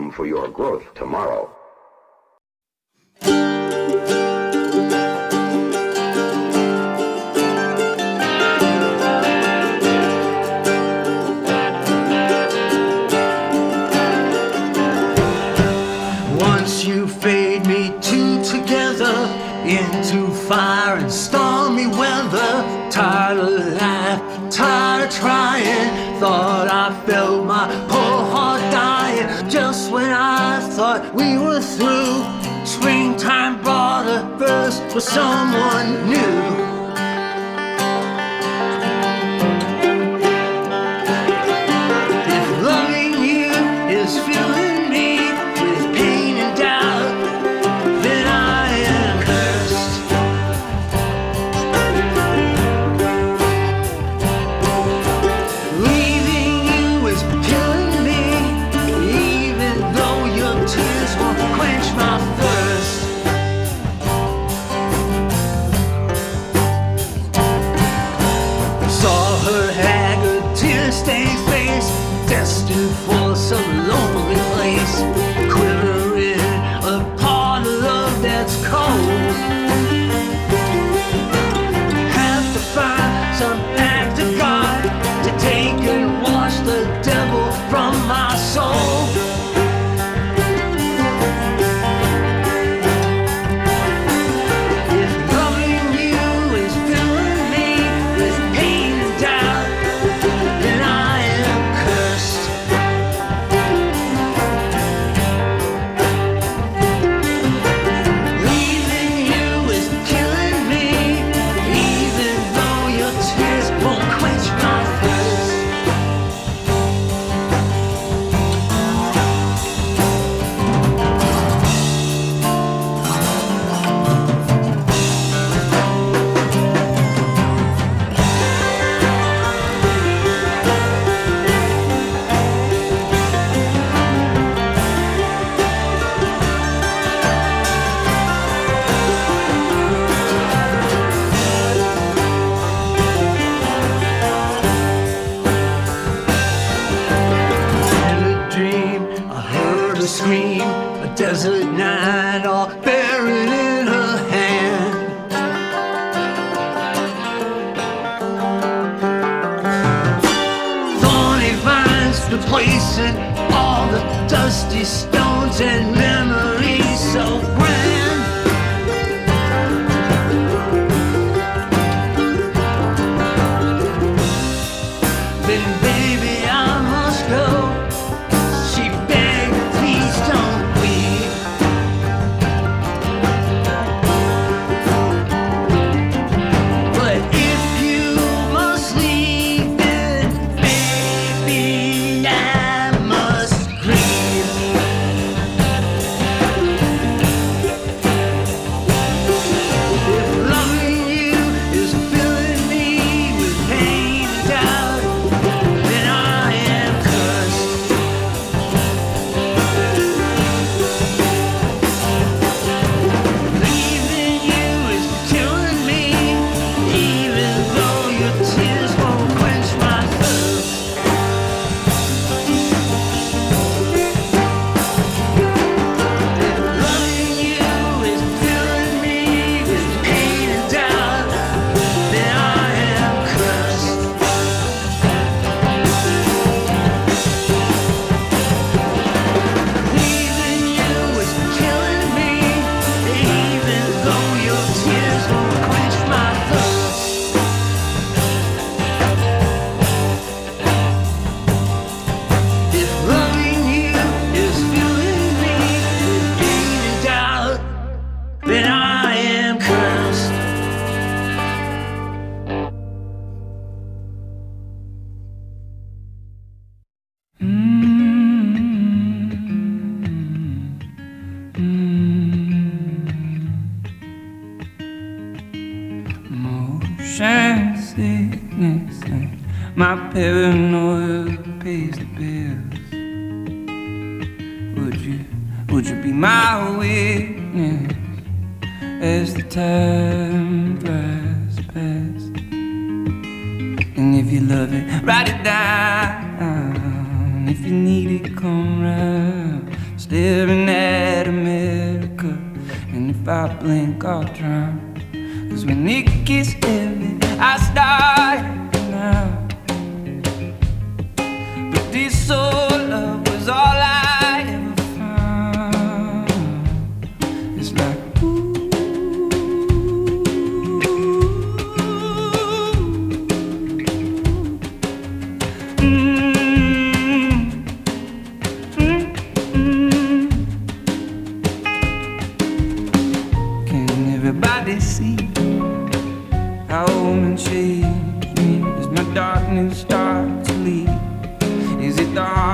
room for your growth tomorrow. Once you fade me two together into fire and stormy weather. Tired of life, tired of trying. Thought I felt my poor heart dying. Just when I thought we were through, springtime brought a burst for someone new. If loving you is filling me with pain and doubt, then I am cursed. Leaving you is killing me, even though your tears won't quench my thirst. Saw her haggard, tear-stained face, destined for some lonely place, quivering a part of love that's cold. Have to find some act of God to take and wash the devil from my soul. If loving you is filling me with pain and doubt, then I am cursed. Leaving you is killing me, even though your tears won't quench my thirst. In a dream, I heard her scream, a desert night all buried in her hand. Thorny vines replacing all the dusty stones and memories so grand. Then baby, I must go. She begged, please don't weep. But if you must leave, then baby, I must grieve. If loving you is filling me with pain and doubt, then I am cursed. Leaving you is killing me, even though your tears won't quench my thirst. If loving you is filling me with pain and doubt, then I am cursed. Leaving you is killing me, even though your tears won't quench my thirst. If loving you is filling me with pain and doubt, then I am cursed. Motion sickness and my paranoia pays the bills. Would you be my witness as the time flies past? And if you love it, write it down. And if you need it, come round. Staring at America, and if I blink, I'll drown. 'Cause when it gets heavy, I start now. But this old love was all I ever found. It's like everybody see how a woman changed me as my darkness starts to leave? Is it the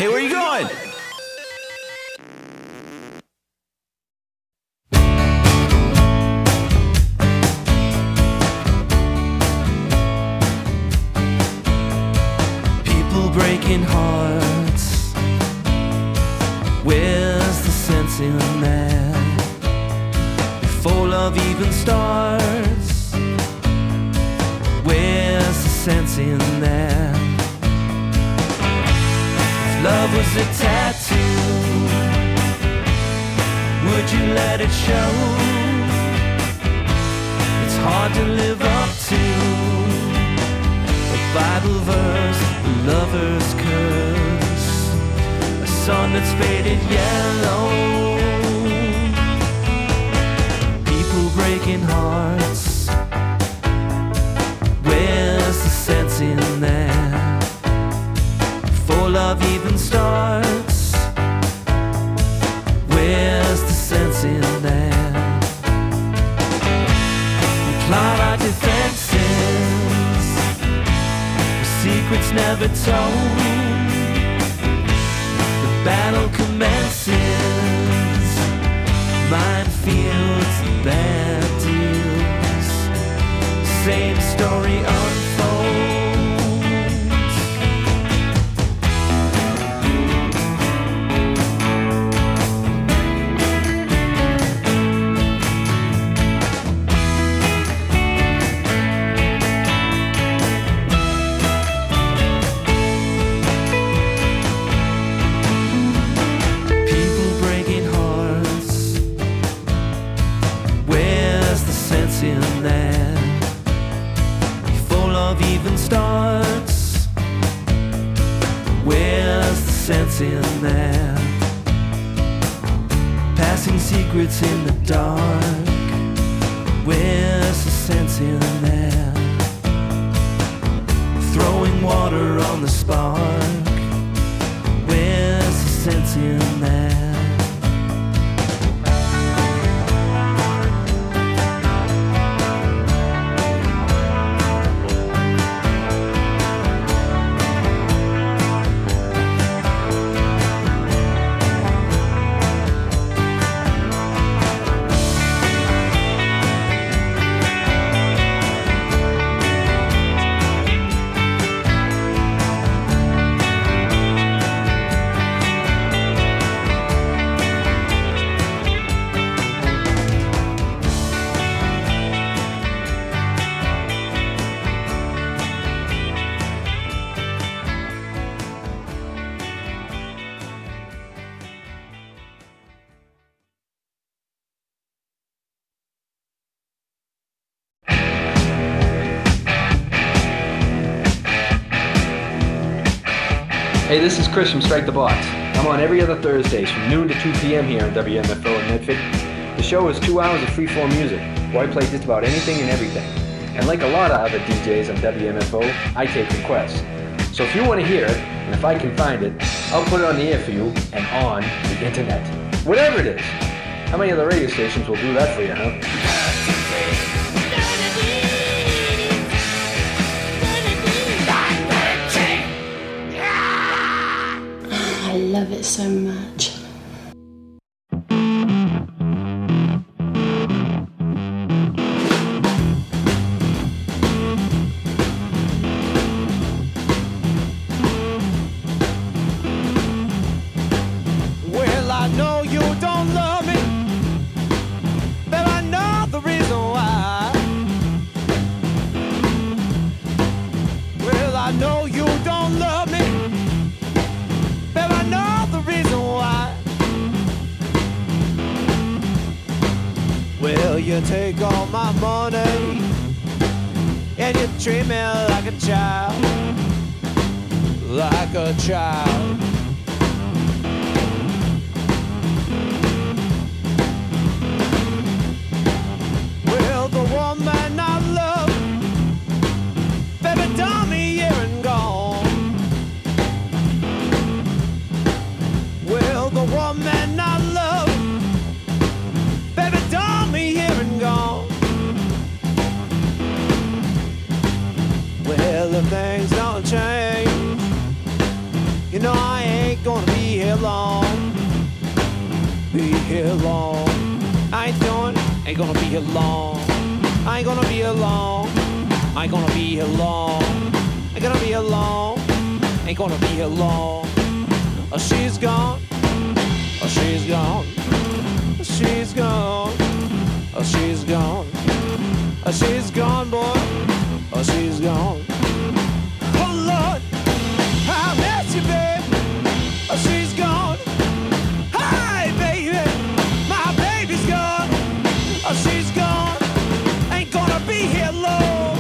Hey, where are you going? People breaking hearts. Where's the sense in that? Before love even starts, where's the sense in that? If love was a tattoo, would you let it show? It's hard to live up to a Bible verse, a lover's curse, a sun that's faded yellow. People breaking hearts. Where's the sense in that? Before love even starts, where's the sense in that? We plot our defenses, secrets never told. The battle commences, minefields, bad deals, same story unfolds. In that, before love even starts, where's the sense in that? Passing secrets in the dark, where's the sense in that? Throwing water on the spark, where's the sense in that? Hey, this is Chris from Strike the Box. I'm on every other Thursdays from noon to 2 p.m. here on WMFO in Medford. The show is 2 hours of freeform music, where I play just about anything and everything. And like a lot of other DJs on WMFO, I take requests. So if you want to hear it, and if I can find it, I'll put it on the air for you and on the internet. Whatever it is. How many other radio stations will do that for you, huh? I love it so much. Well, I know you don't love me, but I know the reason why. Well, I know you don't love me, but I know the reason why. Well, you take all my money and you treat me like a child, like a child. Well, the woman I love, baby, done me here and gone. Well, the woman I love, baby, done me here and gone. Well, if things don't change, you know I ain't gonna here long. Be here long. I ain't doing, ain't gonna be here long. I ain't gonna be here long. I ain't gonna be here long. Ain't gonna be here long. Ain't gonna be here long. Oh, she's gone. Oh, she's gone. She's gone. Oh, she's gone. Oh, she's gone, boy. Oh, she's gone. Oh, Lord, I miss you, babe. Oh, she's gone. Hi, baby. My baby's gone. Oh, she's gone. Ain't gonna be here long.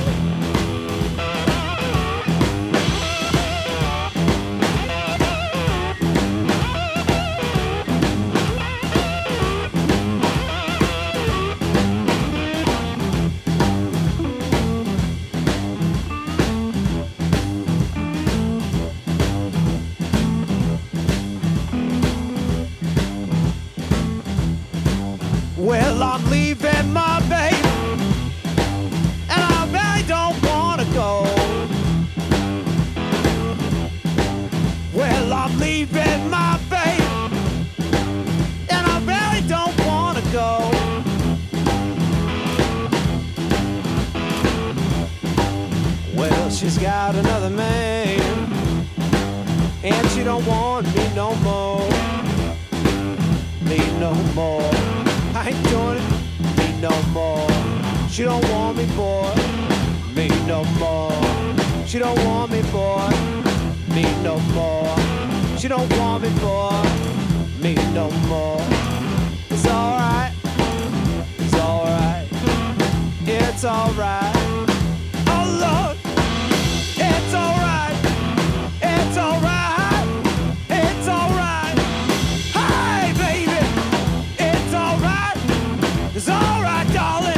Well, I'm leaving my baby, and I really don't wanna go. Well, I'm leaving my baby, and I really don't wanna go. Well, she's got another man, and she don't want me no more. Me no more. I ain't doing it, me no more. She don't want me, boy, me no more. She don't want me, boy, me no more. She don't want me, boy, me no more. It's alright, it's alright, it's alright. Oh Lord, it's alright, it's alright, it's alright. Hi, baby, it's alright. It's alright, darling.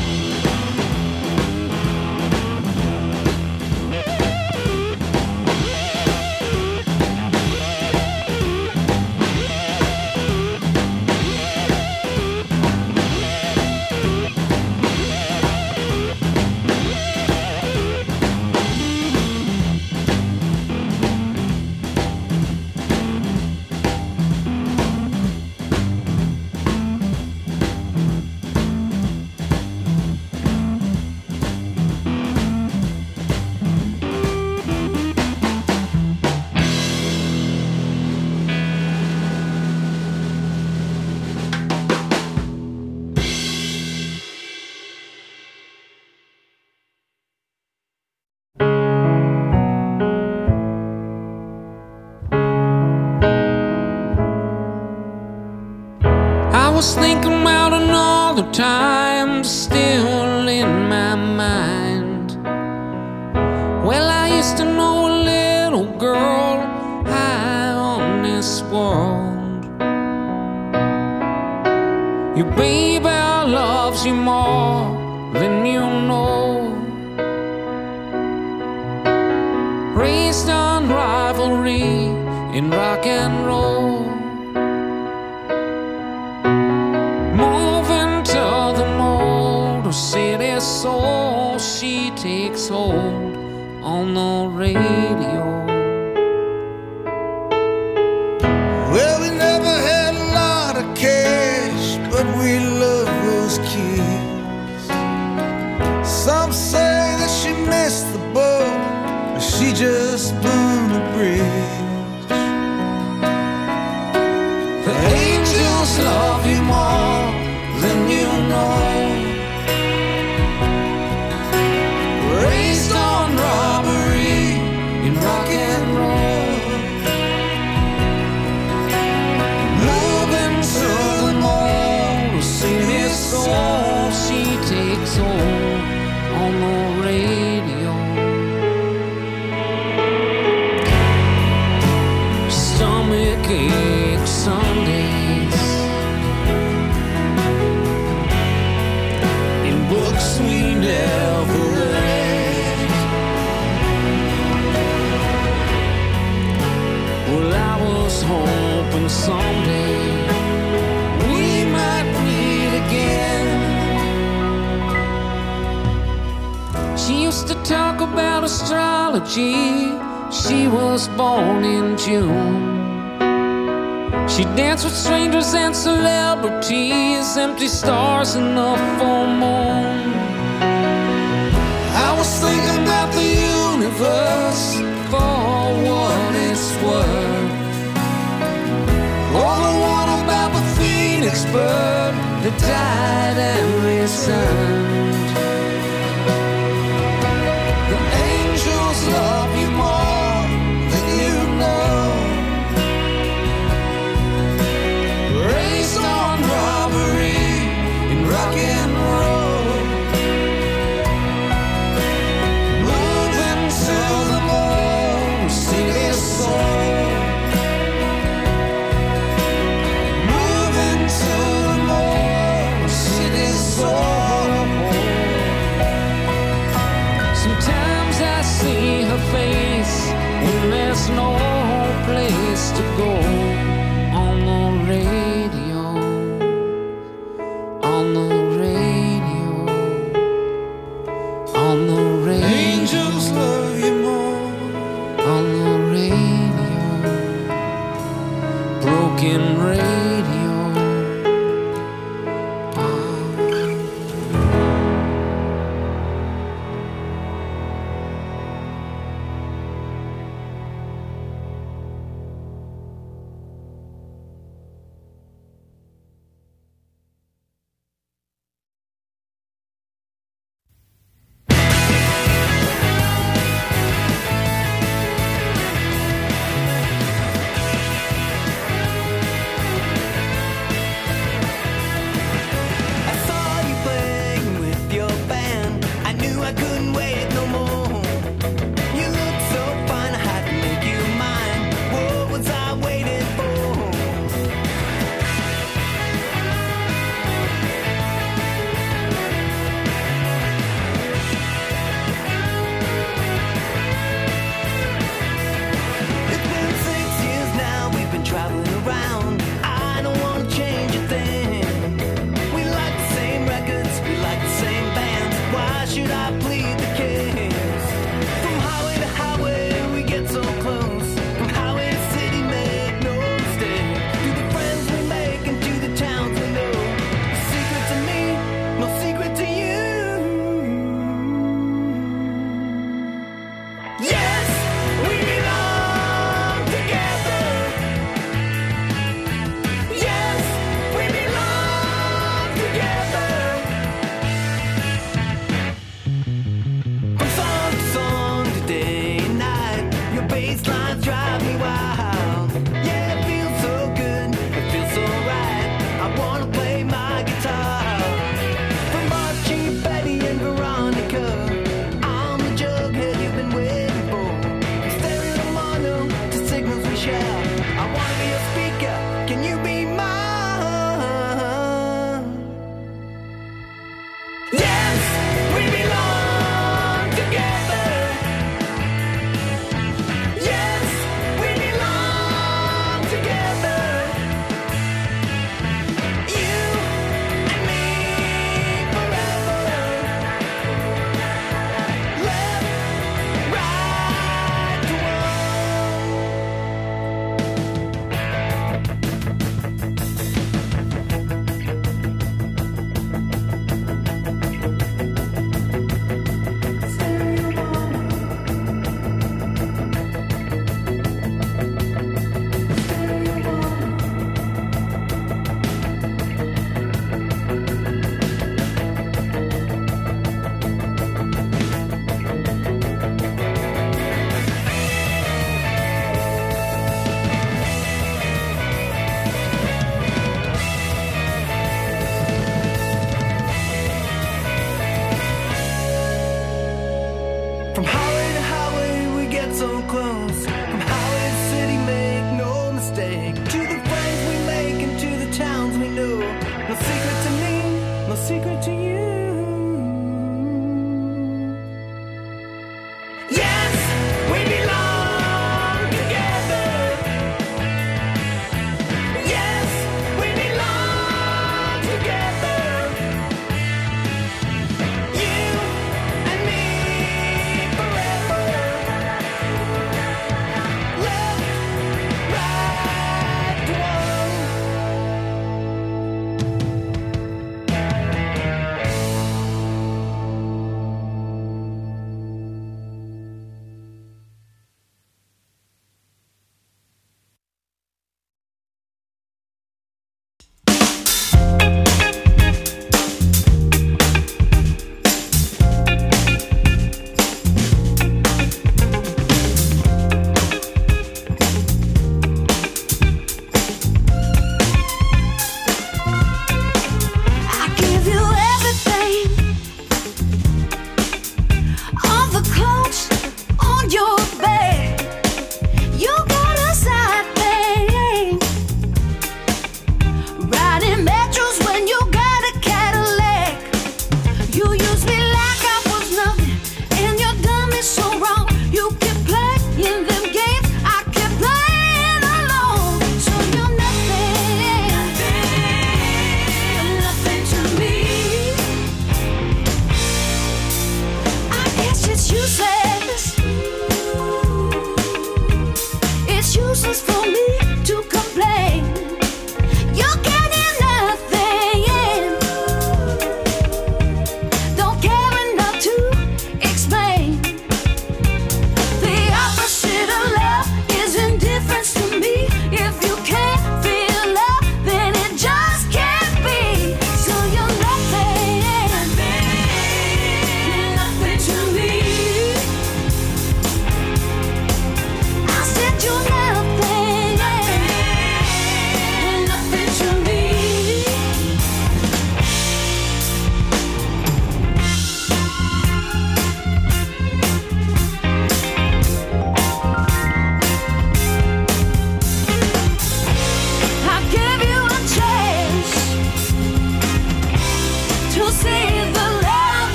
I was thinking about another time still in my mind. Well, I used to know a little girl high on this world. Your baby loves you more than you know. Raised on rivalry in rock and roll. Moving to the Motor City soul, she takes hold on the radio. Well, we never had a lot of cash, but we love those kids. Some say that she missed the boat, but she just burned the bridge. The angels love you more than you know. Raised on robbery in rock and roll. Moving to the Motor City soul, she takes hold on the radio. Stomach ache Sundays, in books we never read. Well, I was hoping someday we might meet again. She used to talk about astrology. She was born in June. She danced with strangers and celebrities, empty stars in the full moon. I was thinking about the universe for what it's worth, or the one about the phoenix bird that died and returned. The angels love you more than you know, raised on robbery and rock and roll, moving to the moon, city soul, moving to the moon, city soul. Sometimes I see her face when there's no place to go. On the radio, on the radio, on the radio. Angels love you more. On the radio, broken radio. I saw you playing with your band. I knew I couldn't wait no more. You looked so fine, I had to make you mine. What was I waiting for? It's been 6 years now, we've been traveling around. I don't want to change a thing. We like the same records, we like the same bands. Why should I plead the case? From highway to highway, we get so close. From highway to city, make no mistake. To the friends we make and to the towns we know. No secret to me, no secret to you. Yes, we belong together. Yes, we belong together. From song to song, to day and night, your bass lines drive me wild. Yeah, it feels so good, it feels so right. I wanna play my guitar. From Archie, Betty, and Veronica, I'm the jughead you've been waiting for. From stereo mono to signals we share. I wanna be a speaker, can you be mine? Yes, we belong together. Yes, we belong together. You and me forever. Left, right to one.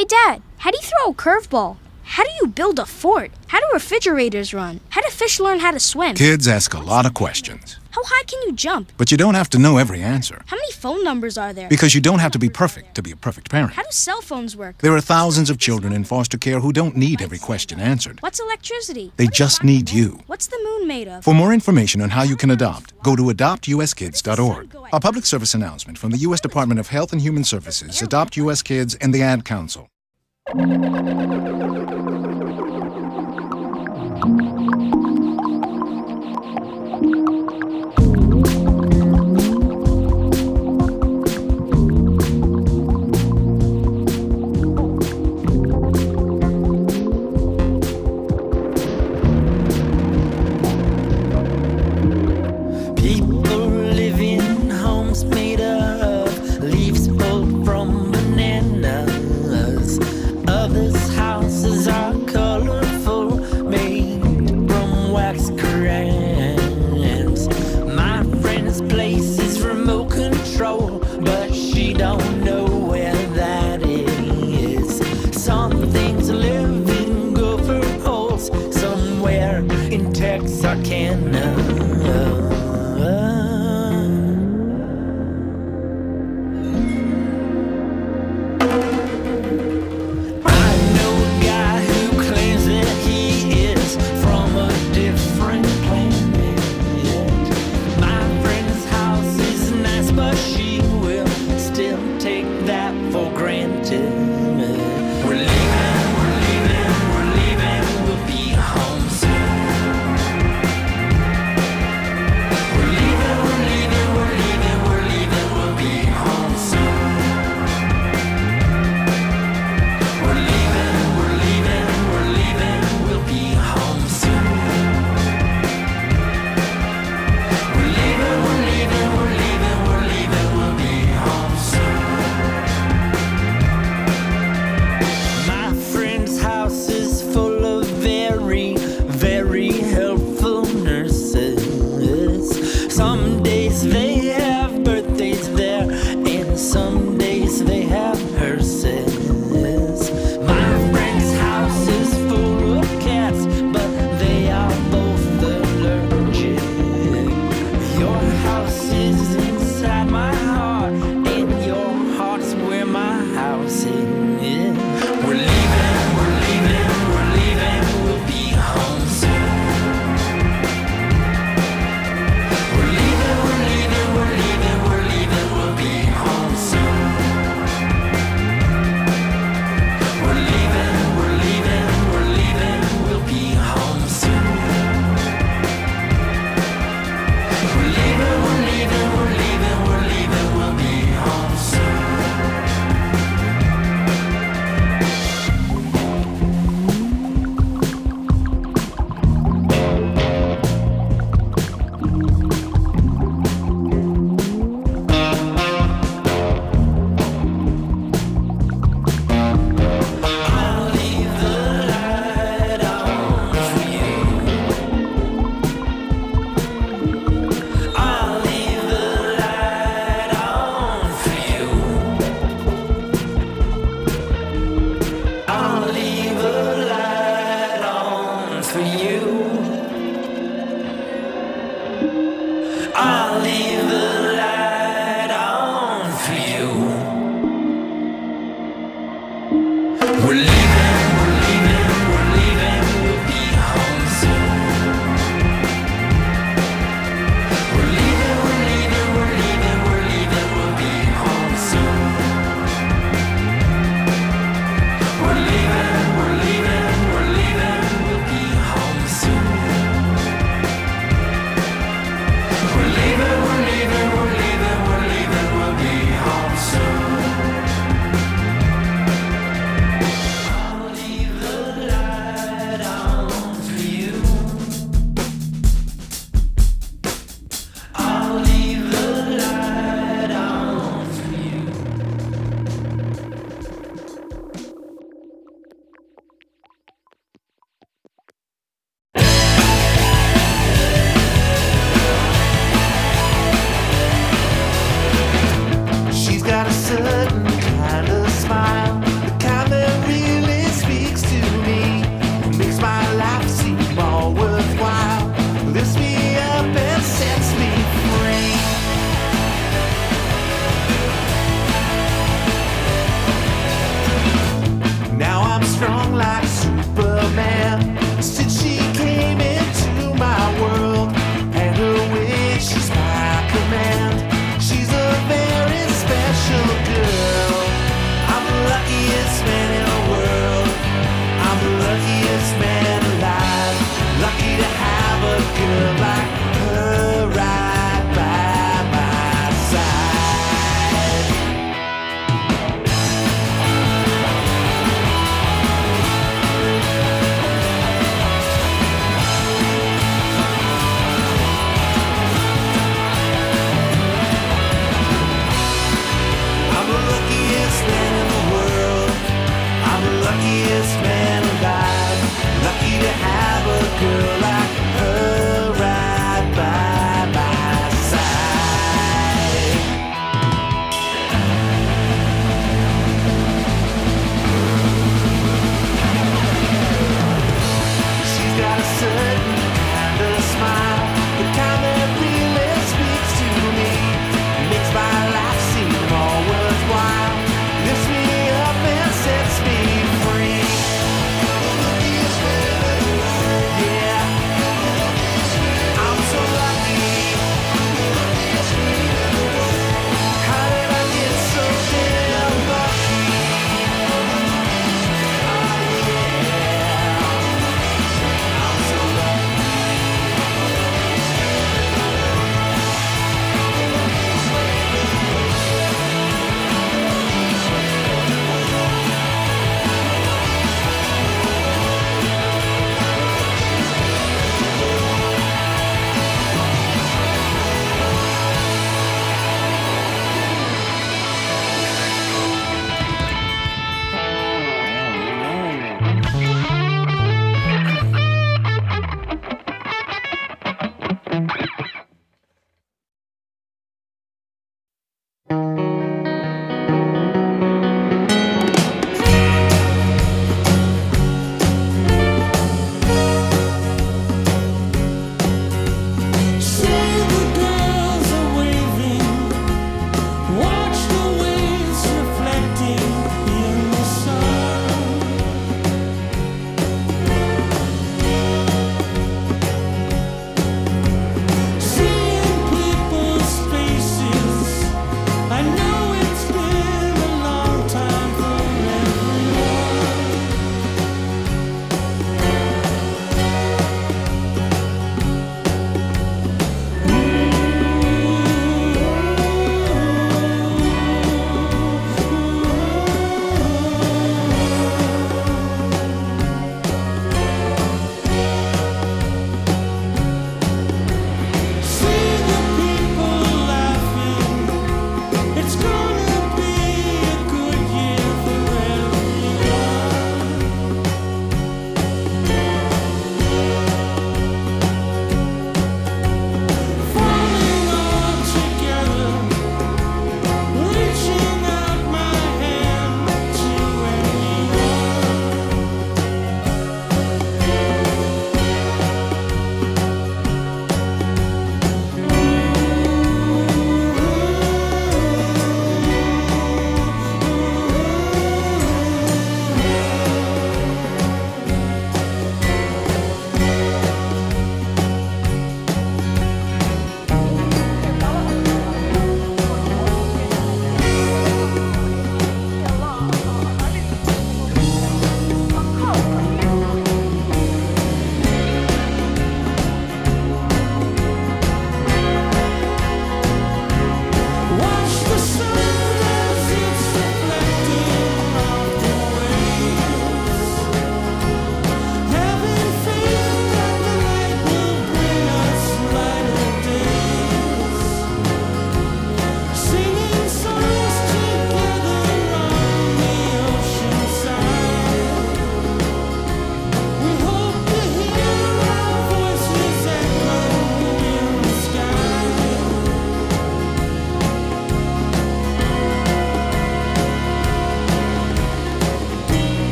Hey, Dad, how do you throw a curveball? How do you build a fort? How do refrigerators run? How do fish learn how to swim? Kids ask a lot of questions. How high can you jump? But you don't have to know every answer. How many phone numbers are there? Because you don't have to be perfect to be a perfect parent. How do cell phones work? There are thousands of children in foster care who don't need every question answered. What's electricity? They just need you. What's the moon made of? For more information on how you can adopt, go to adoptuskids.org. A public service announcement from the U.S. Department of Health and Human Services, Adopt U.S. Kids, and the Ad Council. Texarkana.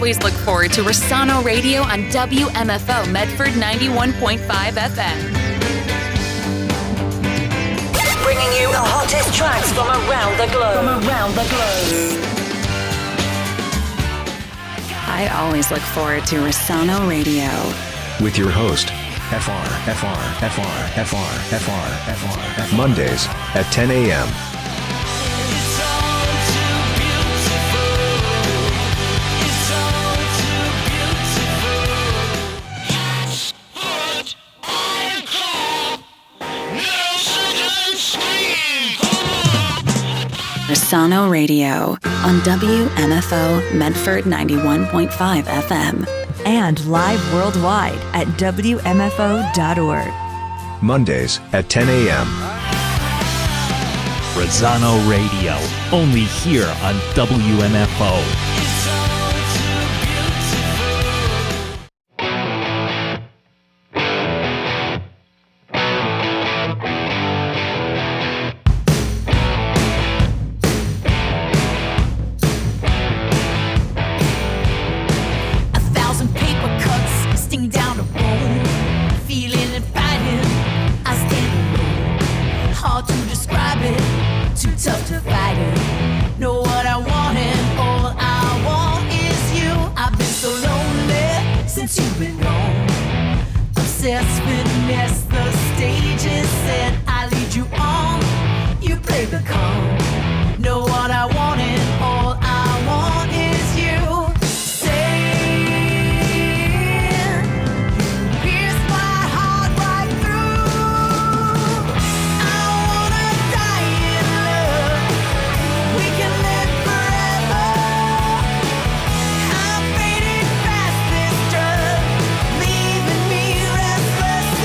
always look forward to Rossano Radio on WMFO Medford 91.5 FM. Bringing you the hottest tracks from around the globe. I always look forward to Rossano Radio. With your host, Mondays at 10 a.m. Rossano Radio on WMFO Medford 91.5 FM. And live worldwide at WMFO.org. Mondays at 10 a.m. Rossano Radio, only here on WMFO. Leaving me restless.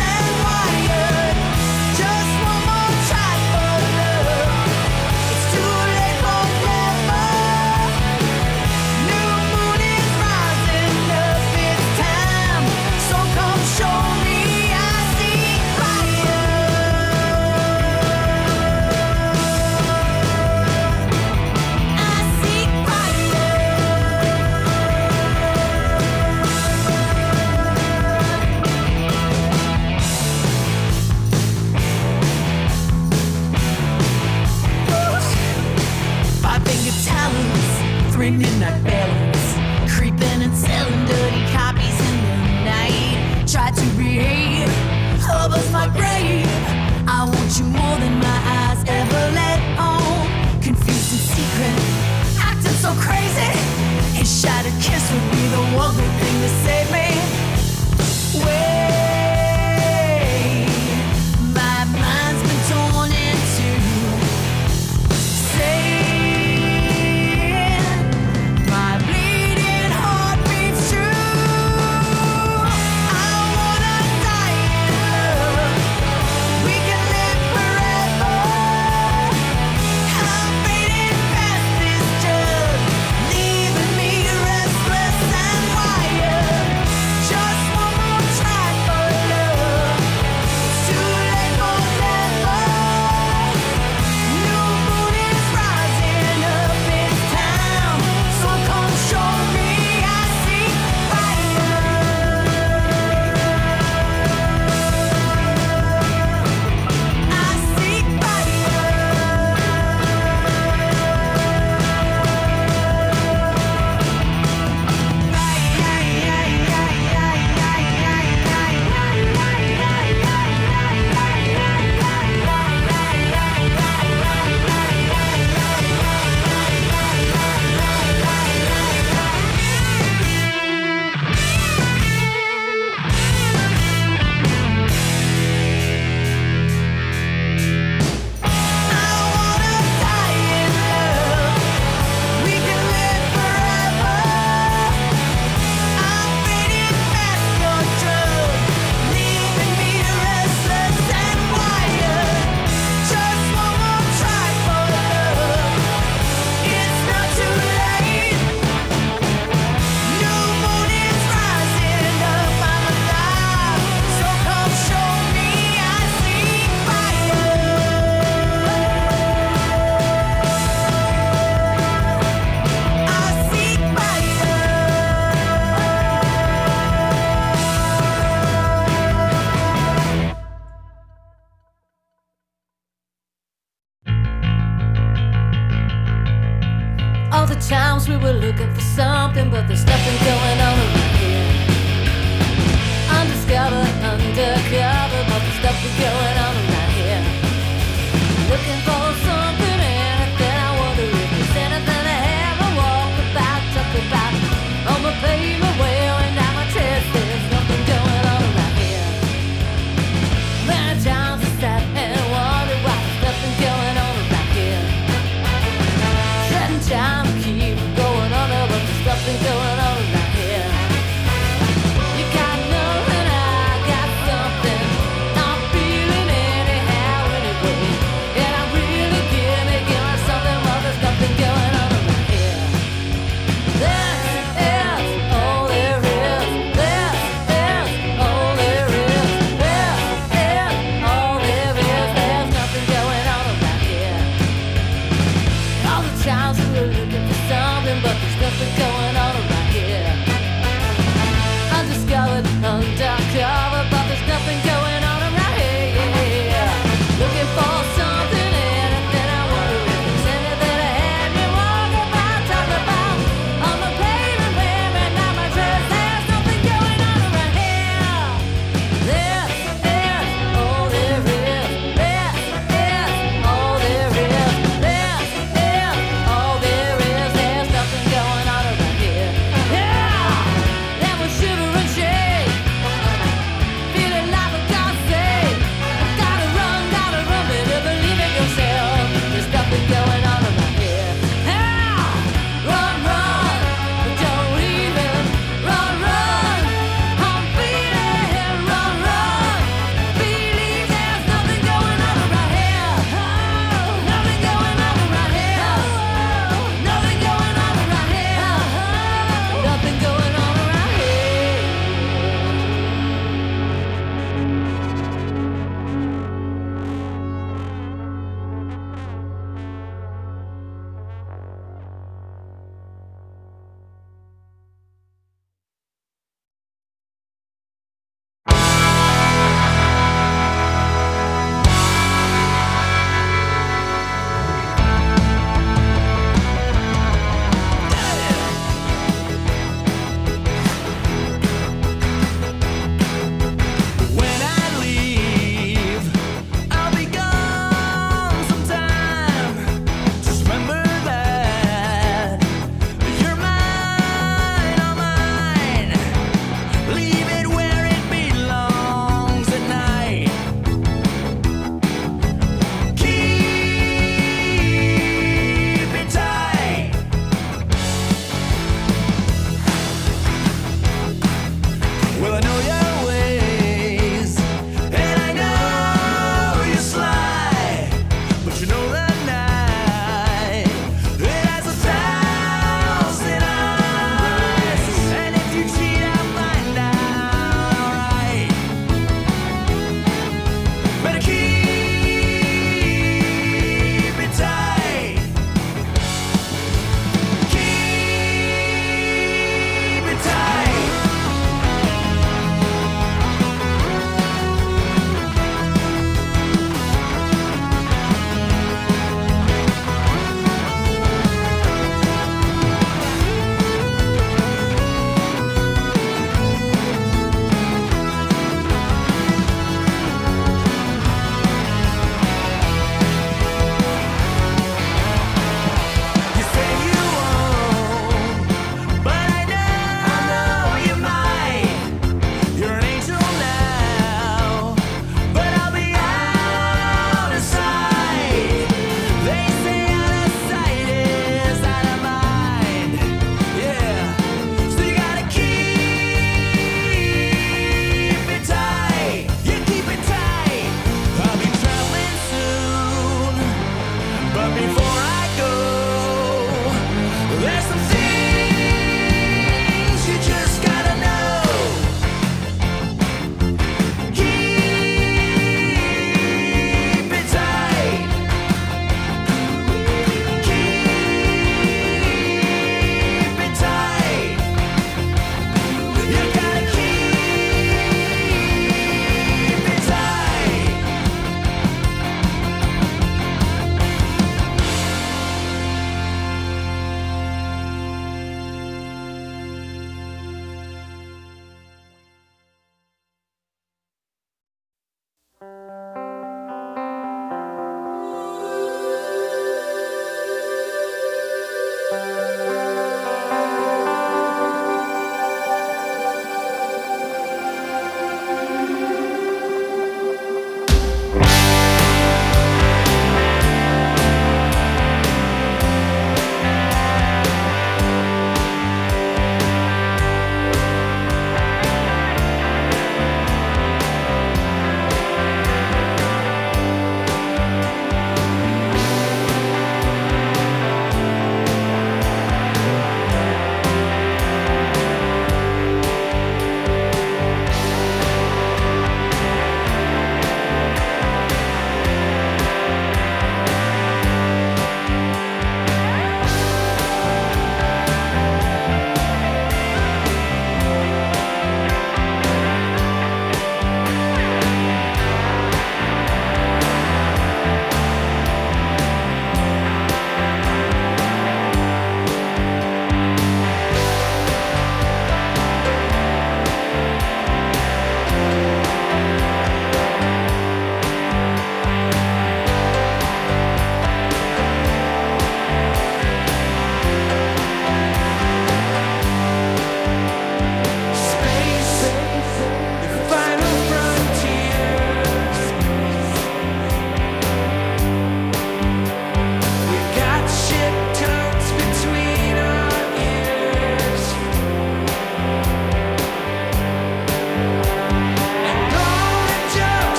looking for something, but there's nothing going on around here. Undiscovered, undercover, but there's nothing going on around here. Looking for something, anything. I wonder if there's anything I ever walk about, talk about. On my pavement, wearing down my chest, there's nothing going on around here. Many times I sat and wondered why there's nothing going on around here. Setting time to keep going on, but there's nothing going on around here.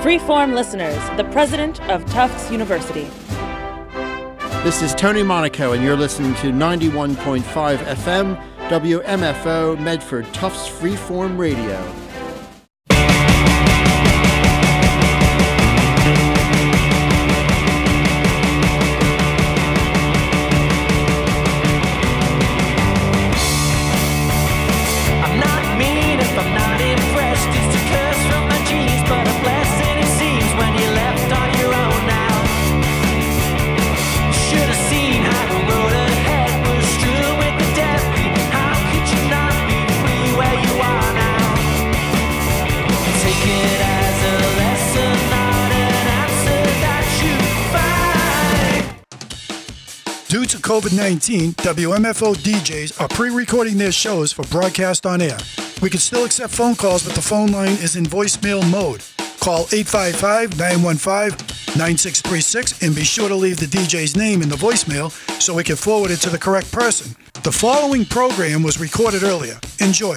Freeform listeners, the president of Tufts University. This is Tony Monaco, and you're listening to 91.5 FM, WMFO, Medford, Tufts Freeform Radio. I'm not mean if I'm not impressed. It's a curse from my genes, but a blessing it seems when you're left on your own now. Should have seen how the road ahead was strewn with the debris. How could you not be free where you are now? Take it as a lesson, not an answer that you find. Due to COVID-19, WMFO DJs are pre-recording their shows for broadcast on air. We can still accept phone calls, but the phone line is in voicemail mode. Call 855-915-9636 and be sure to leave the DJ's name in the voicemail so we can forward it to the correct person. The following program was recorded earlier. Enjoy.